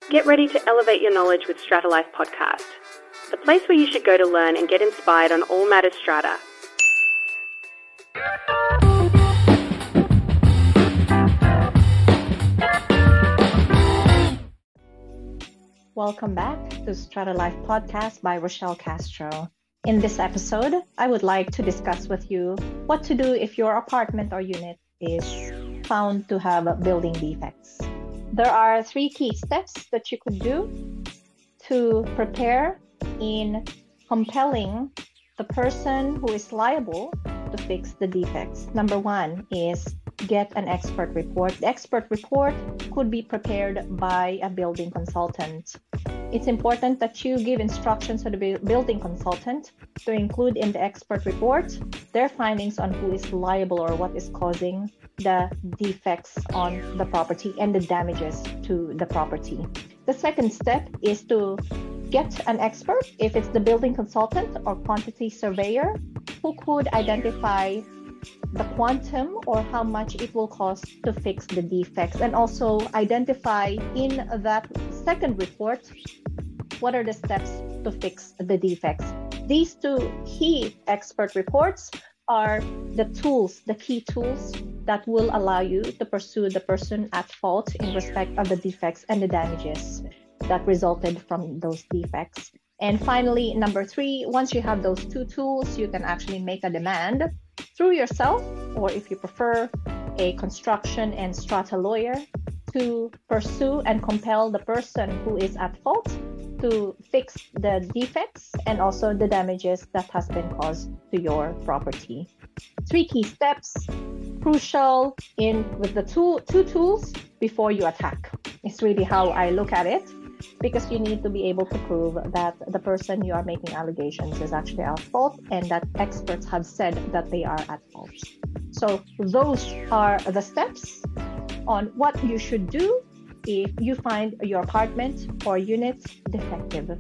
Get ready to elevate your knowledge with Strata Life Podcast, the place where you should go to learn and get inspired on all matters strata. Welcome back to Strata Life Podcast by Rochelle Castro. In this episode, I would like to discuss with you what to do if your apartment or unit is found to have building defects. There are 3 key steps that you could do to prepare in compelling the person who is liable to fix the defects. Number 1 is get an expert report. The expert report could be prepared by a building consultant. It's important that you give instructions to the building consultant to include in the expert report their findings on who is liable or what is causing the defects on the property and the damages to the property. The second step is to get an expert, if it's the building consultant or quantity surveyor, who could identify the quantum or how much it will cost to fix the defects, and also identify in that second report what are the steps to fix the defects. These 2 key expert reports are the tools, the key tools that will allow you to pursue the person at fault in respect of the defects and the damages that resulted from those defects. And finally, number 3, once you have those 2 tools, you can actually make a demand through yourself, or if you prefer, a construction and strata lawyer, to pursue and compel the person who is at fault to fix the defects and also the damages that has been caused to your property. 3 key steps, crucial with the 2 tools before you attack. It's really how I look at it, because you need to be able to prove that the person you are making allegations is actually at fault and that experts have said that they are at fault. So those are the steps on what you should do if you find your apartment or unit defective.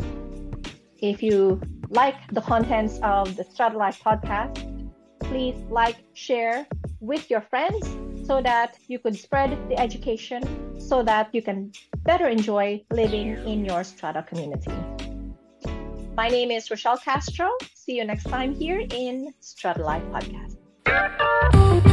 If you like the contents of the Strata Life podcast, please like, share with your friends so that you could spread the education so that you can better enjoy living in your strata community. My name is Rochelle Castro. See you next time here in Strata Life Podcast.